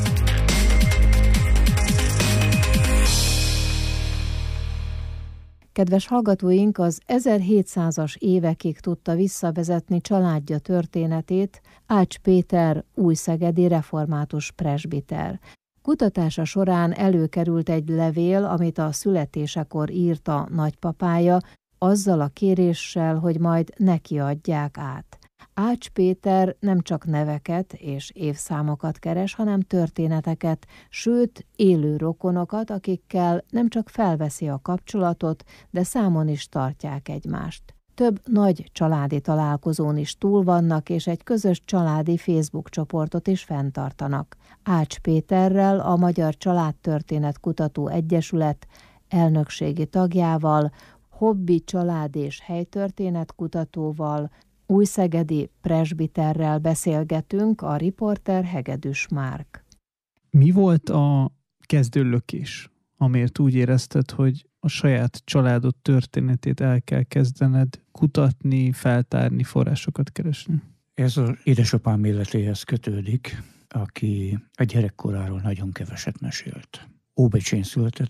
Kedves hallgatóink, az 1700-as évekig tudta visszavezetni családja történetét Ács Péter újszegedi református presbiter. Kutatása során előkerült egy levél, amit a születésekor írt a nagypapája, azzal a kéréssel, hogy majd neki adják át. Ács Péter nem csak neveket és évszámokat keres, hanem történeteket, sőt élő rokonokat, akikkel nem csak felveszi a kapcsolatot, de számon is tartják egymást. Több nagy családi találkozón is túl vannak, és egy közös családi Facebook csoportot is fenntartanak. Ács Péterrel, a Magyar Családtörténet Kutató Egyesület elnökségi tagjával, hobbi család és helytörténet kutatóval, újszegedi presbiterrel beszélgetünk, a riporter Hegedűs Márk. Mi volt a kezdőlökés, amért úgy érezted, hogy a saját családod történetét el kell kezdened kutatni, feltárni, forrásokat keresni? Ez az édesapám életéhez kötődik, aki a gyerekkoráról nagyon keveset mesélt. Óbecsén született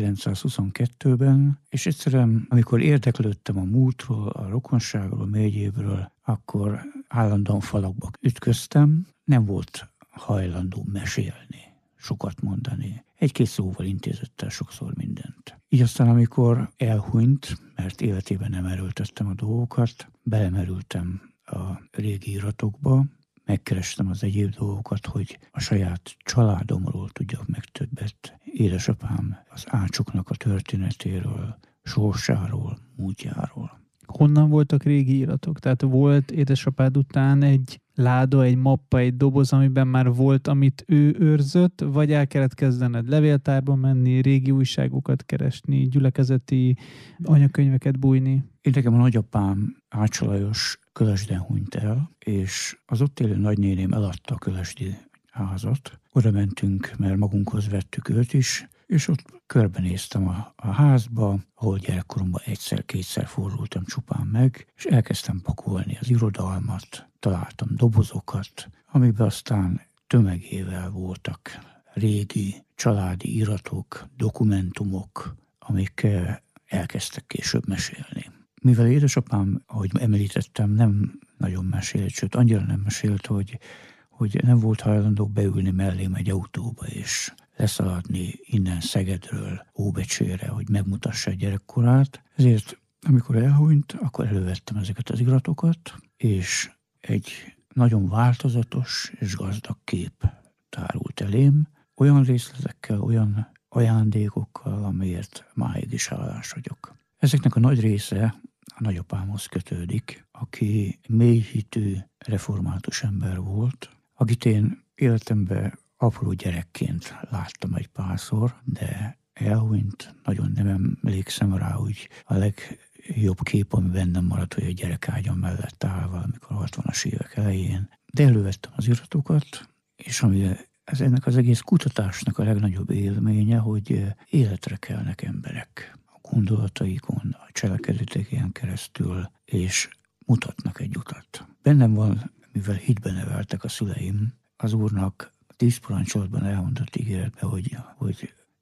1922-ben, és egyszerűen, amikor érdeklődtem a múltról, a rokonságról, a megyébről, akkor állandóan falakba ütköztem, nem volt hajlandó mesélni, sokat mondani. Egy-két szóval intézett el sokszor mindent. Így aztán, amikor elhunyt, mert életében nem erőltettem a dolgokat, belemerültem a régi iratokba, megkerestem az egyéb dolgokat, hogy a saját családomról tudjak meg többet. Édesapám az Ácsoknak a történetéről, sorsáról, múltjáról. Honnan voltak régi iratok? Tehát volt édesapád után egy láda, egy mappa, egy doboz, amiben már volt, amit ő őrzött, vagy el kellett kezdened levéltárba menni, régi újságokat keresni, gyülekezeti anyakönyveket bújni? Én nekem a nagyapám Ács Lajos Kölesden hunyt el, és az ott élő nagynéném eladta a kölesdi házat. Oda mentünk, mert magunkhoz vettük őt is, és ott körbenéztem a házba, ahol gyerekkoromban egyszer-kétszer fordultam csupán meg, és elkezdtem pakolni az irodalmat, találtam dobozokat, amikben aztán tömegével voltak régi családi iratok, dokumentumok, amik elkezdtek később mesélni. Mivel édesapám, ahogy említettem, nem nagyon mesélt, sőt annyira nem mesélt, hogy nem volt hajlandó beülni mellém egy autóba és leszaladni innen Szegedről Óbecsére, hogy megmutassa a gyerekkorát. Ezért, amikor elhunyt, akkor elővettem ezeket az iratokat, és egy nagyon változatos és gazdag kép tárult elém, olyan részletekkel, olyan ajándékokkal, amiért máig is hálás vagyok. Ezeknek a nagy része a nagyapámhoz kötődik, aki mélyhitű református ember volt, akit én életemben apró gyerekként láttam egy párszor, de elhunyt, nagyon nem emlékszem rá, hogy a legjobb kép, ami bennem maradt, hogy a gyerekágyam mellett állva, amikor 60-as évek elején. De elővettem az iratokat, és ami ennek az egész kutatásnak a legnagyobb élménye, hogy életre kelnek emberek a gondolataikon, a cselekedeteken keresztül, és mutatnak egy utat. Bennem van, mivel hitben neveltek a szüleim, az Úrnak 10 parancsolatban elmondott ígéretbe, hogy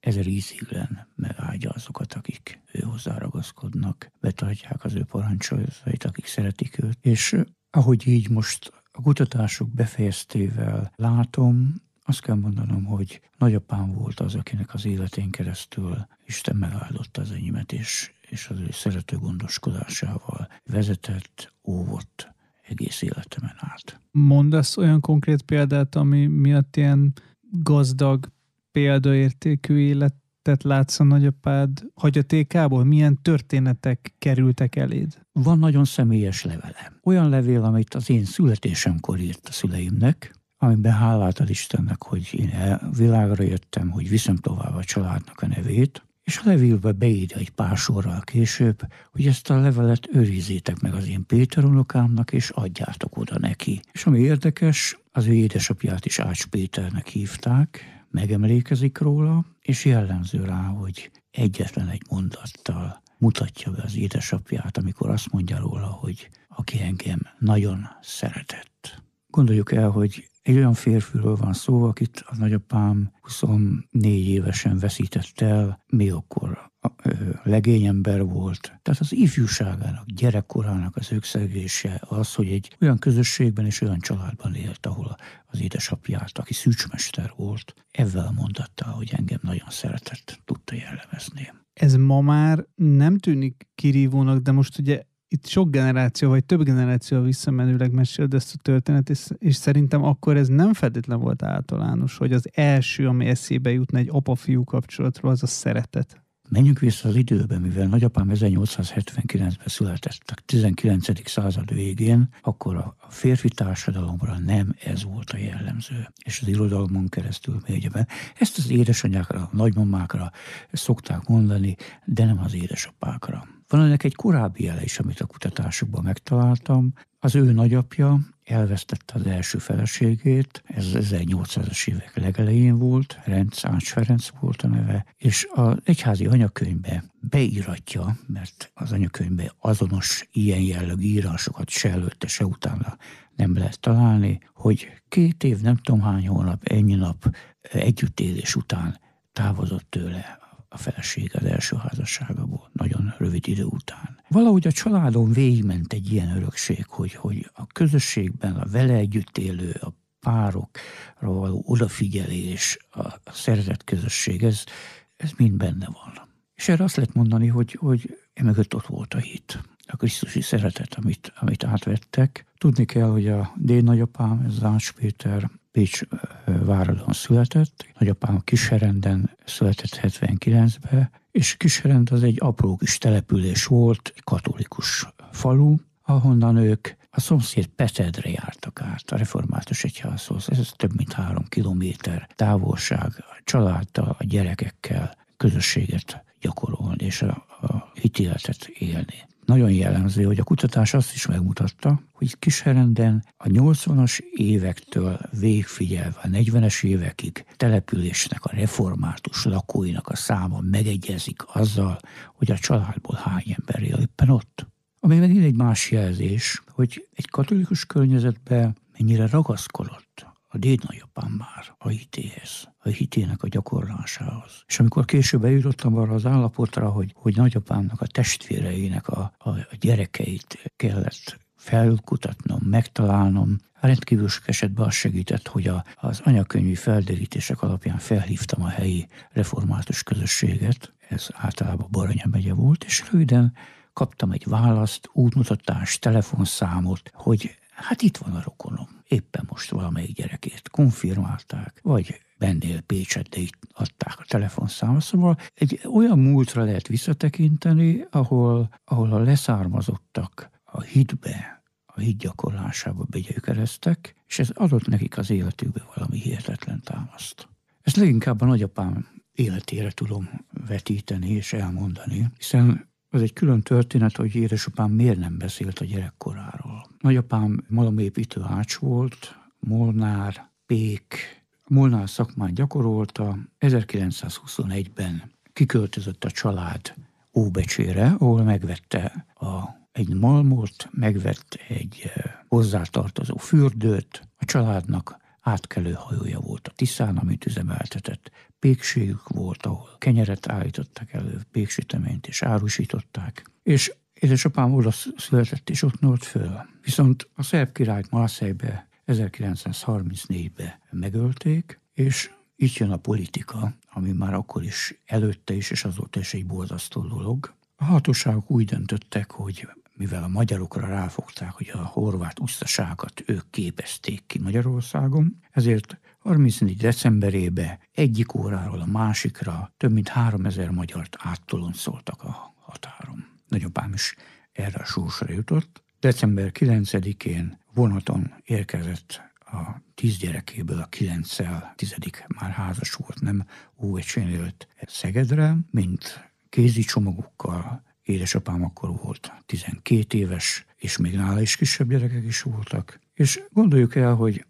ezer íziglen megáldja azokat, akik ő hozzá ragaszkodnak, betartják az ő parancsolatait, akik szeretik őt. És ahogy így most a kutatások befejeztével látom, azt kell mondanom, hogy nagyapám volt az, akinek az életén keresztül Isten megáldotta az enyémet, és az ő szerető gondoskodásával vezetett, óvott egész életemen át. Mondasz olyan konkrét példát, ami miatt ilyen gazdag, példaértékű életet látsz a nagyapád hagyatékából? Milyen történetek kerültek eléd? Van nagyon személyes levele. Olyan levél, amit az én születésemkor írt a szüleimnek, amiben hálát ad Istennek, hogy én világra jöttem, hogy viszem tovább a családnak a nevét, és a levélbe beírja egy pár sorral később, hogy ezt a levelet őrizzétek meg az én Péter unokámnak, és adjátok oda neki. És ami érdekes, az ő édesapját is Ács Péternek hívták, megemlékezik róla, és jellemző rá, hogy egyetlen egy mondattal mutatja be az édesapját, amikor azt mondja róla, hogy aki engem nagyon szeretett. Gondoljuk el, hogy egy olyan férfiről van szó, akit a nagyapám 24 évesen veszített el, még akkor legényember volt. Tehát az ifjúságának, gyerekkorának az ökszegése az, hogy egy olyan közösségben és olyan családban élt, ahol az édesapját, aki szűcsmester volt, ezzel a mondattal, hogy engem nagyon szeretett, tudta jellemezni. Ez ma már nem tűnik kirívónak, de most ugye itt sok generáció, vagy több generáció visszamenőleg meséld ezt a történetet, és szerintem akkor ez nem feltétlen volt általános, hogy az első, ami eszébe jutna egy apa-fiú kapcsolatról, az a szeretet. Menjünk vissza az időben, mivel nagyapám 1879-ben született, a 19. század végén, akkor a férfi társadalomra nem ez volt a jellemző. És az irodalmon keresztül mélyebben. Ezt az édesanyákra, nagymamákra szokták mondani, de nem az édesapákra. Van ennek egy korábbi jele is, amit a kutatásokban megtaláltam. Az ő nagyapja elvesztette az első feleségét, ez 1800-as évek legelején volt, Ács Ferenc volt a neve, és az egyházi anyakönyvbe beíratja, mert az anyakönyvben azonos ilyen jellegű írásokat se előtte, se utána nem lehet találni, hogy 2 év, nem tudom hány hónap, ennyi nap együttélés után távozott tőle a feleség az első házasságából, nagyon rövid idő után. Valahogy a családon végigment egy ilyen örökség, hogy a közösségben a vele együtt élő, a párokra való odafigyelés, a szeretett közösség, ez mind benne van. És erre azt lehet mondani, hogy emögött ott volt a hit, a krisztusi szeretet, amit átvettek. Tudni kell, hogy a dédnagyapám, ez Ács Péter, Pécs váradon született, nagyapám Kisherenden született 79-ben, és Kisherend az egy apró kis település volt, egy katolikus falu, ahonnan ők a szomszéd Petedre jártak át, a református egyházhoz. Ez több mint 3 kilométer távolság, a családdal, a gyerekekkel közösséget gyakorolni és a hitéletet élni. Nagyon jellemző, hogy a kutatás azt is megmutatta, hogy Kisherenden a 80-as évektől végfigyelve a 40-es évekig településnek, a református lakóinak a száma megegyezik azzal, hogy a családból hány ember él éppen ott. Ami megint egy más jelzés, hogy egy katolikus környezetben mennyire ragaszkodott a dédnagyapám már a hitéhez, a hitének a gyakorlásához. És amikor később eljutottam arra az állapotra, hogy nagyapámnak a testvéreinek a gyerekeit kellett felkutatnom, megtalálnom, rendkívül sok esetben az segített, hogy az anyakönyvi felderítések alapján felhívtam a helyi református közösséget, ez általában Baranya megye volt, és röviden kaptam egy választ, útmutatást, telefonszámot, hogy hát itt van a rokonom. Éppen most valamelyik gyerekét konfirmálták, vagy bennél Pécset, de itt adták a telefonszámot. Szóval egy olyan múltra lehet visszatekinteni, ahol a leszármazottak a hitbe, a hit gyakorlásába begyökereztek, és ez adott nekik az életükbe valami hihetetlen támaszt. Ezt leginkább a nagyapám életére tudom vetíteni és elmondani, hiszen az egy külön történet, hogy édesapám miért nem beszélt a gyerekkoráról. Nagyapám malomépítő ács volt, molnár, pék, molnár szakmát gyakorolta. 1921-ben kiköltözött a család Óbecsére, ahol megvette egy malmot, megvett egy hozzátartozó fürdőt. A családnak átkelő hajója volt a Tiszán, amit üzemeltetett. pékségük volt, ahol kenyeret állítottak elő, péksüteményt és árusították. És édesapám oda született, és ott nőtt föl. Viszont a szerb királyt Marseille-be 1934-ben megölték, és itt jön a politika, ami már akkor is előtte is, és azóta is egy borzasztó dolog. A hatóságok úgy döntöttek, hogy mivel a magyarokra ráfogták, hogy a horvát usztaságot ők képezték ki Magyarországon, ezért 34. decemberében egyik óráról a másikra több mint 3000 magyart áttoloncoltak a határon. Nagyapám is erre a sorsra jutott. December 9-én vonaton érkezett a 10 gyerekéből a 9-szel, 10. már házas volt, nem óvecsén élt Szegedre, mint kézi csomagokkal. Édesapám akkor volt 12 éves, és még nála is kisebb gyerekek is voltak. És gondoljuk el, hogy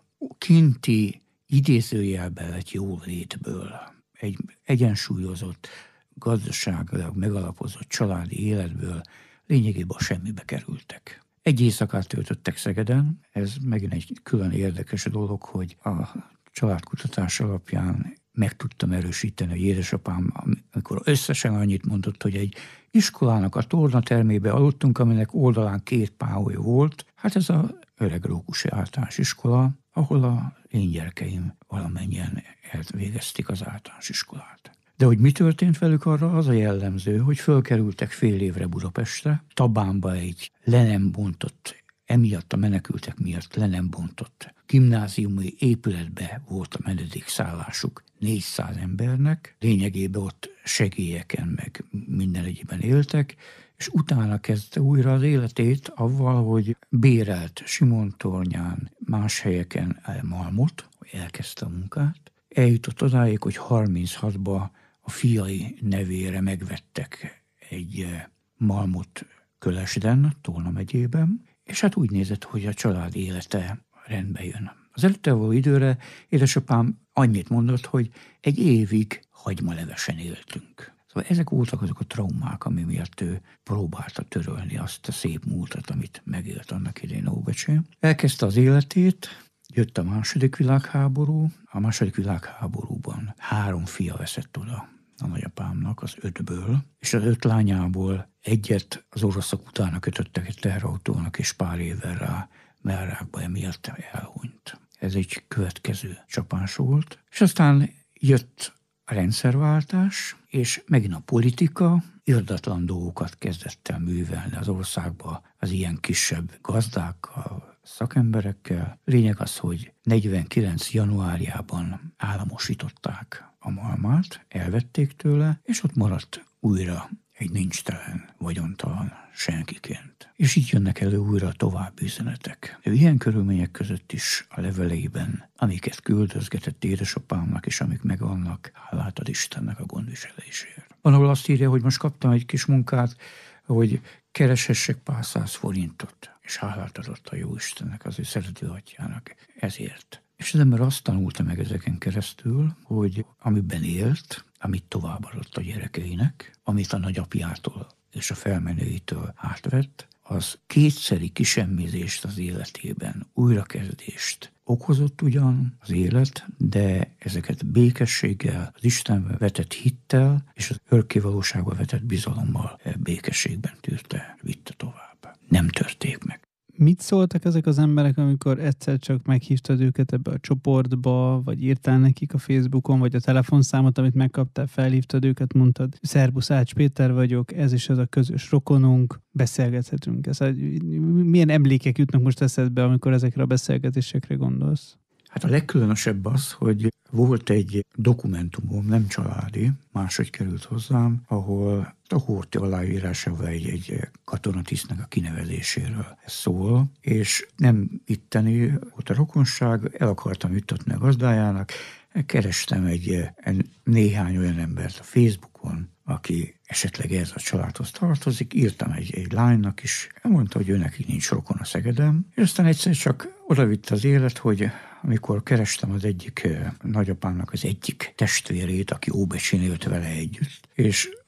kinti idézőjelben lett jólétből, egy egyensúlyozott, gazdaságilag megalapozott családi életből lényegében a semmibe kerültek. Egy éjszakát töltöttek Szegeden, ez megint egy külön érdekes dolog, hogy a családkutatás alapján meg tudtam erősíteni, hogy édesapám, amikor összesen annyit mondott, hogy egy iskolának a tornatermébe aludtunk, aminek oldalán 2 páholy volt. Hát ez az Öreg Rókusi Általános Iskola, ahol a én gyerekeim valamennyien elvégezték az általános iskolát. De hogy mi történt velük, arra az a jellemző, hogy fölkerültek fél évre Budapestre, Tabánba egy le nem bontott, emiatt a menekültek miatt le nem bontott gimnáziumi épületbe volt a menedékszállásuk 400 embernek, lényegében ott segélyeken meg minden egyben éltek, és utána kezdte újra az életét avval, hogy bérelt Simontornyán, más helyeken malmot, hogy elkezdte a munkát. Eljutott odáig, hogy 36-ba a fiai nevére megvettek egy malmot Kölesden, Tolna megyében, és hát úgy nézett, hogy a család élete rendbe jön. Az előtte való időre édesapám annyit mondott, hogy egy évig hagymalevesen éltünk. Szóval ezek voltak azok a traumák, ami miatt ő próbálta törölni azt a szép múltat, amit megélt annak idején Óbecsén. Elkezdte az életét, jött a második világháború. A második világháborúban 3 fia veszett oda a nagyapámnak az 5-ből, és az 5 lányából egyet az oroszok utána kötöttek egy teherautónak, és pár évvel rá Mellrákba emiatt elhunyt. Ez egy következő csapás volt. És aztán jött a rendszerváltás, és megint a politika irdatlan dolgokat kezdett el művelni az országba az ilyen kisebb gazdákkal, szakemberekkel. Lényeg az, hogy 49. januárjában államosították a malmát, elvették tőle, és ott maradt újra egy nincstelen, vagyontalan senkiként. És így jönnek elő újra további üzenetek. Ő ilyen körülmények között is a leveleiben, amiket küldözgetett édesapámnak, és amik megvannak, hálát ad Istennek a gondviselésért. Van, ahol azt írja, hogy most kaptam egy kis munkát, hogy kereshessek pár 100 forintot, és hálát adott a Jóistennek, az ő szerető atyának ezért. És az ember azt tanulta meg ezeken keresztül, hogy amiben élt, amit továbbadott a gyerekeinek, amit a nagyapjától és a felmenőitől átvett, az kétszeri kisemmizést az életében, újrakezdést okozott ugyan az élet, de ezeket békességgel, az Istenbe vetett hittel és az örökkévalóságba vetett bizalommal békességben tűrte, vitte tovább. Nem törték meg. Mit szóltak ezek az emberek, amikor egyszer csak meghívtad őket ebbe a csoportba, vagy írtál nekik a Facebookon, vagy a telefonszámot, amit megkaptál, felhívtad őket, mondtad, szerbusz, Ács Péter vagyok, ez is az a közös rokonunk, beszélgethetünk. Milyen emlékek jutnak most eszedbe, amikor ezekre a beszélgetésekre gondolsz? Hát a legkülönösebb az, hogy volt egy dokumentumom, nem családi, máshogy került hozzám, ahol a Horthy aláírásával egy katonatisztnek a kinevezéséről szól, és nem itteni volt a rokonság, el akartam juttatni a gazdájának, kerestem egy néhány olyan embert a Facebookon, aki esetleg ez a családhoz tartozik, írtam egy lánynak is, elmondta, hogy ő neki nincs rokon a Szegeden, és aztán egyszer csak odavitt az élet, hogy amikor kerestem az egyik nagyapámnak az egyik testvérét, aki Óbecsén élt vele együtt, és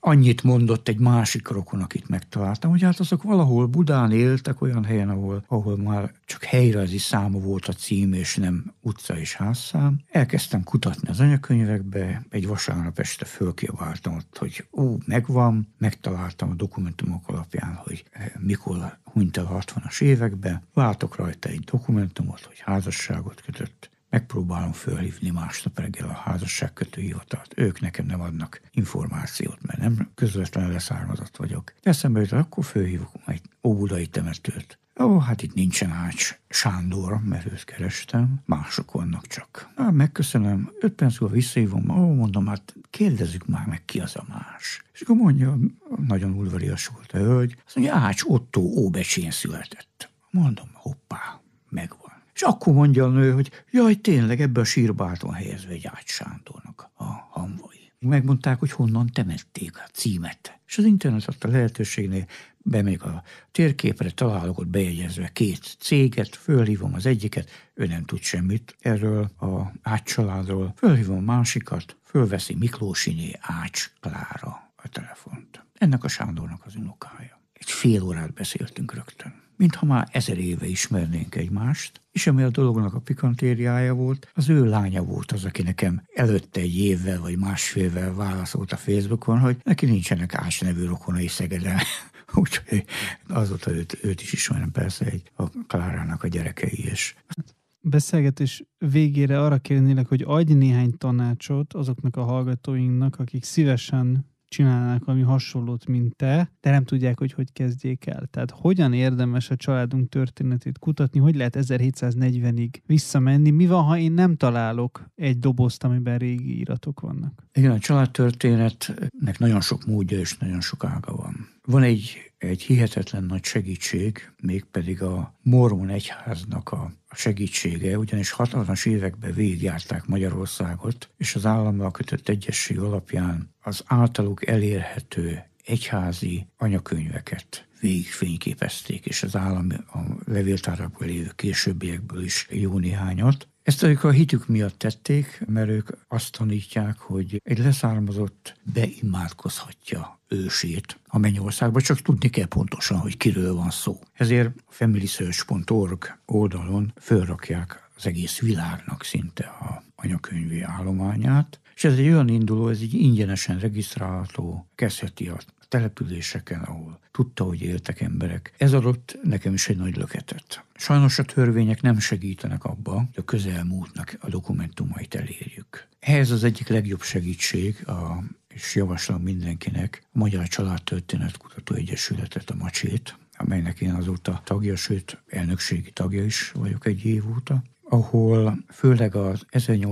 annyit mondott egy másik rokon, akit megtaláltam, hogy hát azok valahol Budán éltek, olyan helyen, ahol már csak helyrajzi száma volt a cím, és nem utca és házszám. Elkezdtem kutatni az anyakönyvekbe, egy vasárnap este fölkiabáltam ott, hogy megvan, megtaláltam a dokumentumok alapján, hogy mikor hunyt el a 60-as években. Látok rajta egy dokumentumot, hogy házasságot kötött. Megpróbálom fölhívni másnap reggel a házasságkötőhivatalt. Ők nekem nem adnak információt, mert nem közvetlenül leszármazott vagyok. De eszembe jut, akkor fölhívok egy óbudai temetőt. Hát itt nincsen Ács Sándor, mert őt kerestem, mások vannak csak. Megköszönöm, 5 perc múlva visszahívom, mondom, hát kérdezzük már meg, ki az a más. És akkor mondja, nagyon udvarias volt a hölgy, azt mondja, Ács Ottó Óbecsén született. Mondom, hoppá, megvan. És akkor mondja a nő, hogy jaj, tényleg ebbe a sírba át van helyezve egy Ács Sándornak a hamvai. Megmondták, hogy honnan temették a címet. És az internet adta lehetőségnél, bemegyek a térképre, találok ott bejegyezve 2 céget, fölhívom az egyiket, ő nem tud semmit erről a Ács családról, fölhívom a másikat, fölveszi Miklósiné Ács Klára a telefont. Ennek a Sándornak az unokája. Egy fél órát beszéltünk rögtön. Mintha már 1000 éve ismernénk egymást, és ami a dolognak a pikantériája volt, az ő lánya volt az, aki nekem előtte 1 évvel vagy másfélvel válaszolt a Facebookon, hogy neki nincsenek Ács nevű rokonai Szegeden. Úgyhogy azóta őt is ismerem, persze a Klárának a gyerekei is. Beszélgetés végére arra kérnélek, hogy adj néhány tanácsot azoknak a hallgatóinknak, akik szívesen csinálnak valami hasonlót, mint te, de nem tudják, hogy kezdjék el. Tehát hogyan érdemes a családunk történetét kutatni, hogy lehet 1740-ig visszamenni, mi van, ha én nem találok egy dobozt, amiben régi iratok vannak? Igen, a családtörténetnek nagyon sok módja és nagyon sok ága van. Van egy hihetetlen nagy segítség, mégpedig a mormon egyháznak a segítsége, ugyanis 60-as években végigjárták Magyarországot, és az állammal kötött egyesség alapján az általuk elérhető egyházi anyakönyveket végigfényképezték, és az állam a levéltárakból lévő későbbiekből is jó néhányat. Ezt ők a hitük miatt tették, mert ők azt tanítják, hogy egy leszármazott beimádkozhatja ősét a mennyországba, csak tudni kell pontosan, hogy kiről van szó. Ezért a familysearch.org oldalon fölrakják az egész világnak szinte a anyakönyvi állományát, és ez egy olyan induló, ez így ingyenesen regisztrálható, kezdheti a településeken, ahol tudta, hogy éltek emberek. Ez adott nekem is egy nagy löketet. Sajnos a törvények nem segítenek abba, hogy a közelmúltnak a dokumentumait elérjük. Ehhez az egyik legjobb segítség, és javaslom mindenkinek, a Magyar Családtörténetkutató Egyesületet, a Macsét, amelynek én azóta tagja, sőt elnökségi tagja is vagyok 1 év óta, ahol főleg az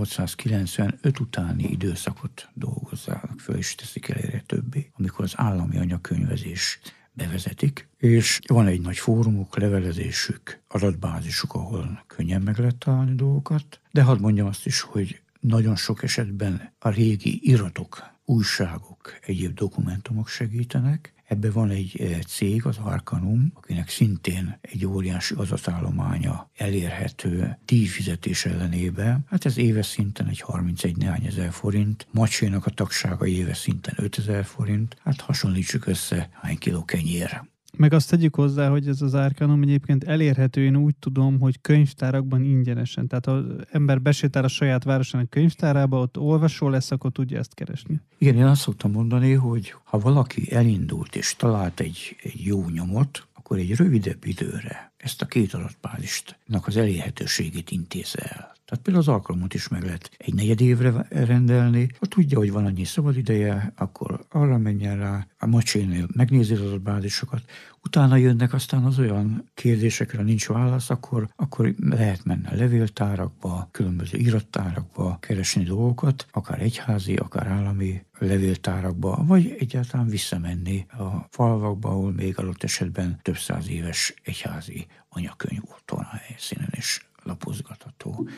1895 utáni időszakot dolgozzának föl, és teszik elérhetőbbé, amikor az állami anyakönyvezés bevezetik, és van egy nagy fórumuk, levelezésük, adatbázisuk, ahol könnyen meg lehet találni dolgokat, de hadd mondjam azt is, hogy nagyon sok esetben a régi iratok, újságok, egyéb dokumentumok segítenek. Ebben van egy cég, az Arcanum, akinek szintén egy óriási adatállománya elérhető díjfizetés ellenében. Hát ez éves szinten egy 31 néhány ezer forint, Macsénak a tagsága éves szinten 5000 forint, hát hasonlítsuk össze, hány kiló kenyér. Meg azt tegyük hozzá, hogy ez az Arcanum egyébként elérhető, én úgy tudom, hogy könyvtárakban ingyenesen. Tehát az ember besétál a saját városának könyvtárába, ott olvasó lesz, akkor tudja ezt keresni. Igen, én azt szoktam mondani, hogy ha valaki elindult és talált egy jó nyomot, akkor egy rövidebb időre ezt a 2 adatbázisnak az elérhetőségét intézze el. Tehát például az Alkalmot is meg lehet egy 4 évre rendelni. Ha tudja, hogy van annyi szabad ideje, akkor arra menjen rá, a Macsénél megnézi az adatbázisokat, utána jönnek aztán az olyan kérdésekre, nincs válasz, akkor lehet menni a levéltárakba, különböző irattárakba keresni dolgokat, akár egyházi, akár állami levéltárakba, vagy egyáltalán visszamenni a falvakba, ahol még adott esetben több 100 éves egyházi anyakönyv volt a helyszínen is lapozgatható.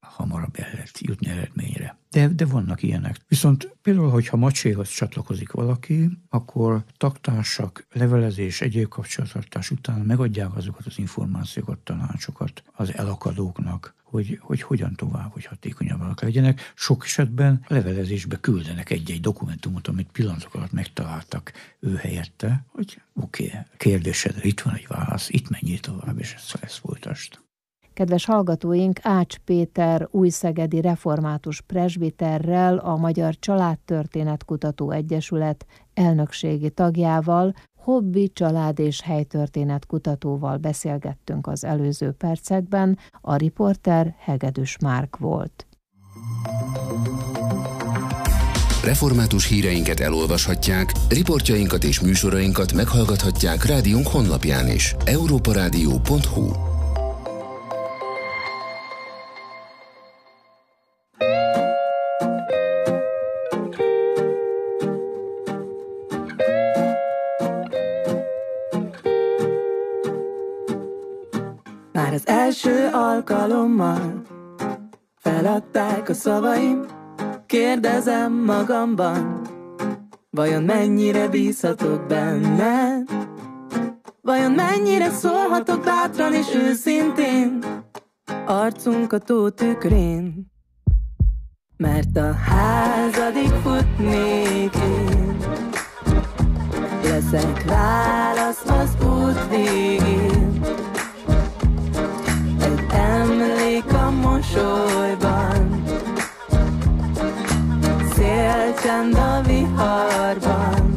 hamarabb el lehet jutni eredményre. De vannak ilyenek. Viszont például, hogyha macséhoz csatlakozik valaki, akkor taktársak, levelezés, egyéb kapcsolattartás után megadják azokat az információkat, tanácsokat az elakadóknak, hogy hogyan tovább, hogy hatékonyabbak legyenek. Sok esetben a levelezésbe küldenek egy-egy dokumentumot, amit pillanatok alatt megtaláltak ő helyette, hogy oké, kérdésedre itt van egy válasz, itt menjél tovább, és ezt folytasd. Kedves hallgatóink, Ács Péter újszegedi református presbiterrel, a Magyar Családtörténetkutató Egyesület elnökségi tagjával, hobbi, család és helytörténetkutatóval beszélgettünk az előző percekben, a riporter Hegedűs Márk volt. Református híreinket elolvashatják, riportjainkat és műsorainkat meghallgathatják rádiónk honlapján is. europaradio.hu. Már az első alkalommal feladták a szavaim, kérdezem magamban, vajon mennyire bízhatok benne? Vajon mennyire szólhatok bátran és őszintén, arcunk a tó tükrén? Mert a házadig futnék én, leszek válasz az út végén. Egy emlék a mosolyban, szélcsend a viharban.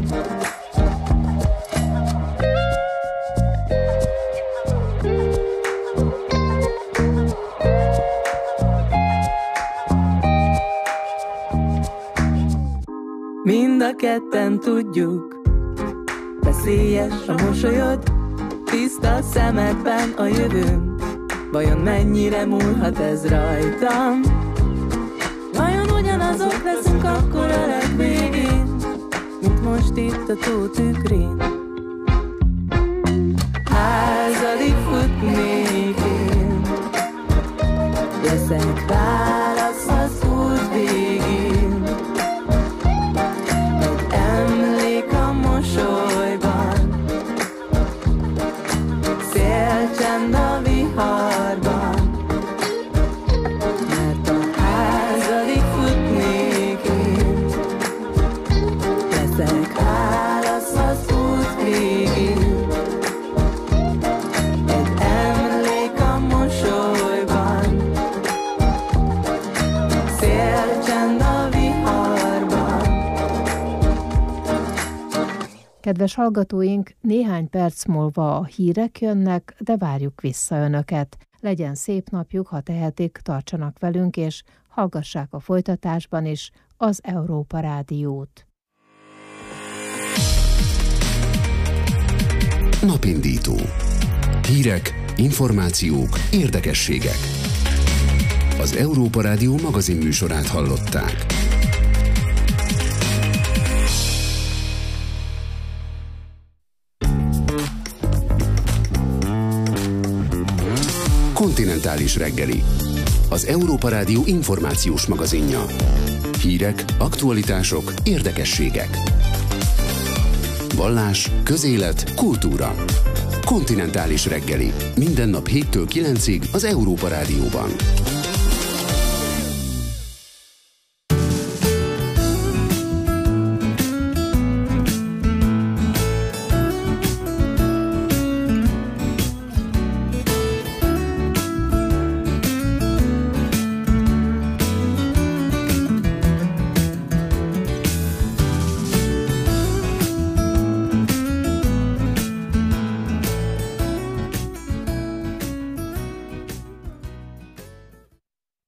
Mind a ketten tudjuk, veszélyes a mosolyod, tiszta a szemedben a jövőm. Vajon mennyire múlhat ez rajtam? Vajon ugyanazok leszünk akkor a legvégén, mint most itt a tó tükrén? Házadig futnék én, leszek válasz az út végén. Egy emlék a mosolyban, szélcsend a viharban. Mert a házadig futnék én, leszek válasz az út végén. Egy emlék a mosolyban, szélcsend a viharban. Kedves hallgatóink, néhány perc múlva a hírek jönnek, de várjuk vissza Önöket. Legyen szép napjuk, ha tehetik, tartsanak velünk, és hallgassák a folytatásban is az Európa Rádiót. Napindító. Hírek, információk, érdekességek. Az Európa Rádió magazin műsorát hallották. Kontinentális reggeli. Az Európa Rádió információs magazinja. Hírek, aktualitások, érdekességek. Vallás, közélet, kultúra. Kontinentális reggeli. Minden nap 7-től 9-ig az Európa Rádióban.